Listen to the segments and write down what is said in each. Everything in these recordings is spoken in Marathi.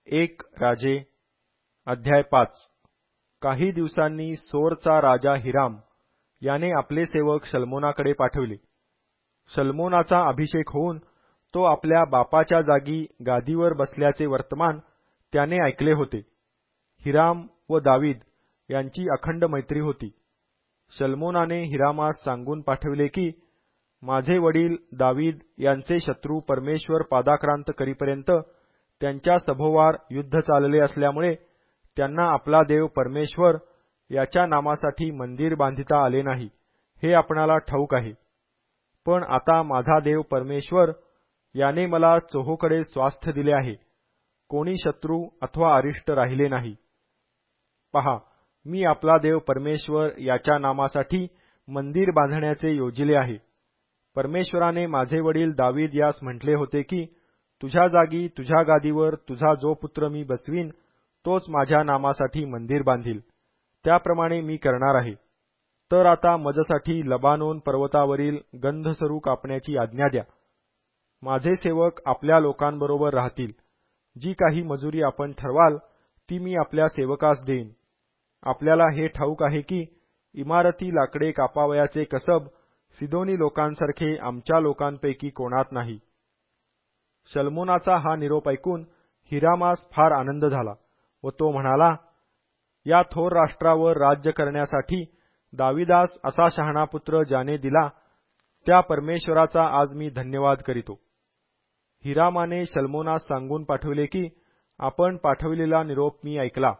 एक राजे अध्याय 5 काही दिवसांनी सोरचा राजा हिराम याने आपले सेवक शल्मोनाकडे पाठवले. शल्मोनाचा अभिषेक होऊन तो आपल्या बापाच्या जागी गादीवर बसल्याचे वर्तमान त्याने ऐकले होते. हिराम व दावीद यांची अखंड मैत्री होती. शल्मोनाने हिरामास सांगून पाठविले की माझे वडील दावीद यांचे शत्रू परमेश्वर पादाक्रांत करीपर्यंत त्यांच्या सभोवार युद्ध चालले असल्यामुळे त्यांना आपला देव परमेश्वर याच्या नामासाठी मंदिर बांधिता आले नाही हे आपणाला ठाऊक आहे. पण आता माझा देव परमेश्वर याने मला चोहोकडे स्वास्थ्य दिले आहे. कोणी शत्रू अथवा अरिष्ट राहिले नाही. पहा, मी आपला देव परमेश्वर याच्या नामासाठी मंदिर बांधण्याचे योजिले आहे. परमेश्वराने माझे वडील दावीद यास म्हटले होते की तुझ्या जागी तुझ्या गादीवर तुझा जो पुत्र मी बसवीन तोच माझ्या नामासाठी मंदिर बांधील. त्याप्रमाणे मी करणार आहे. तर आता मजसाठी लबानोन पर्वतावरील गंधसरू कापण्याची आज्ञा द्या. माझे सेवक आपल्या लोकांबरोबर राहतील. जी काही मजुरी आपण ठरवाल ती मी आपल्या सेवकास देईन. आपल्याला हे ठाऊक आहे की इमारती लाकडे कापावयाचे कसब सिदोनी लोकांसारखे आमच्या लोकांपैकी कोणात नाही. शल्मोनाचा हा निरोप ऐकून हिरामास फार आनंद झाला व तो म्हणाला, या थोर राष्ट्रावर राज्य करण्यासाठी दाविदास असा शहाणा पुत्र ज्याने दिला त्या परमेश्वराचा आज मी धन्यवाद करीतो. हिरामाने शल्मोनास सांगून पाठविले की आपण पाठविलेला निरोप मी ऐकला.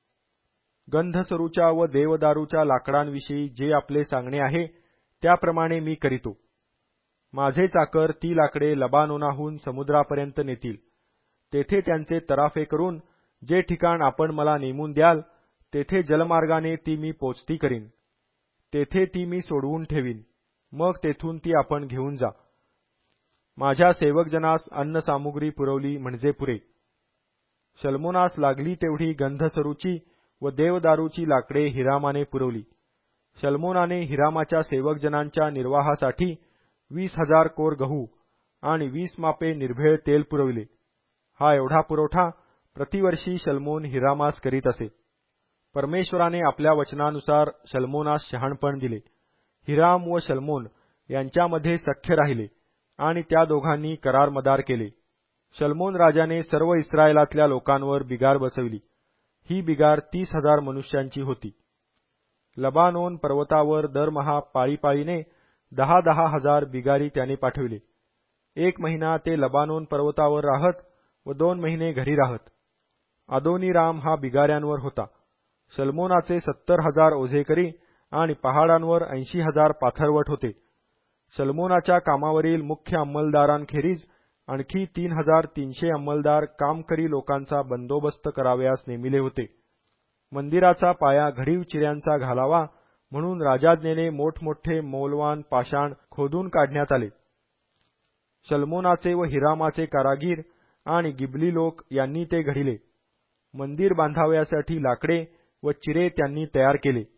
गंधसरूच्या व देवदारूच्या लाकडांविषयी जे आपले सांगणे आहे त्याप्रमाणे मी करीतो. माझे चाकर ती लाकडे लबानोनाहून समुद्रापर्यंत नेतील. तेथे त्यांचे तराफे करून जे ठिकाण आपण मला नेमून द्याल तेथे जलमार्गाने ती मी पोचती करीन. तेथे ती मी सोडवून ठेवीन. मग तेथून ती आपण घेऊन जा. माझ्या सेवकजनास अन्नसामुग्री पुरवली म्हणजे पुरे. शल्मोनास लागली तेवढी गंधसरूची व देवदारूची लाकडे हिरामाने पुरवली. शल्मोनाने हिरामाच्या सेवकजनांच्या निर्वाहासाठी 20,000 कोर गहू आणि 20 मापे निर्भेळ तेल पुरविले. हा एवढा पुरवठा प्रतिवर्षी शल्मोन हिरामास करीत असे. परमेश्वराने आपल्या वचनानुसार शल्मोनास शहाणपण दिले. हिराम व शल्मोन यांच्यामध्ये सख्य राहिले आणि त्या दोघांनी करार मदार केले. शल्मोन राजाने सर्व इस्रायलातल्या लोकांवर बिगार बसविली. ही बिगार 30,000 मनुष्यांची होती. लबानोन पर्वतावर दरमहा पाळीपाळीने 10,000 हजार बिगारी त्याने पाठविले. 1 महिना ते लबानोन पर्वतावर राहत व 2 महिने घरी राहत. अदोनीराम हा बिगाऱ्यांवर होता. शल्मोनाचे 70,000 ओझेकरी आणि पहाडांवर 80,000 पाथरवट होते. शल्मोनाच्या कामावरील मुख्य अंमलदारांखेरीज आणखी 3,300 अंमलदार कामकरी लोकांचा बंदोबस्त करावयास नेमिले होते. मंदिराचा पाया घडीव चिऱ्यांचा घालावा म्हणून राजाज्ञेने मोठमोठे मौलवान पाषाण खोदून काढण्यात आले. शल्मोनाचे व हिरामाचे कारागीर आणि गिबली लोक यांनी ते घडिले. मंदिर बांधावयासाठी लाकडे व चिरे त्यांनी तयार केले.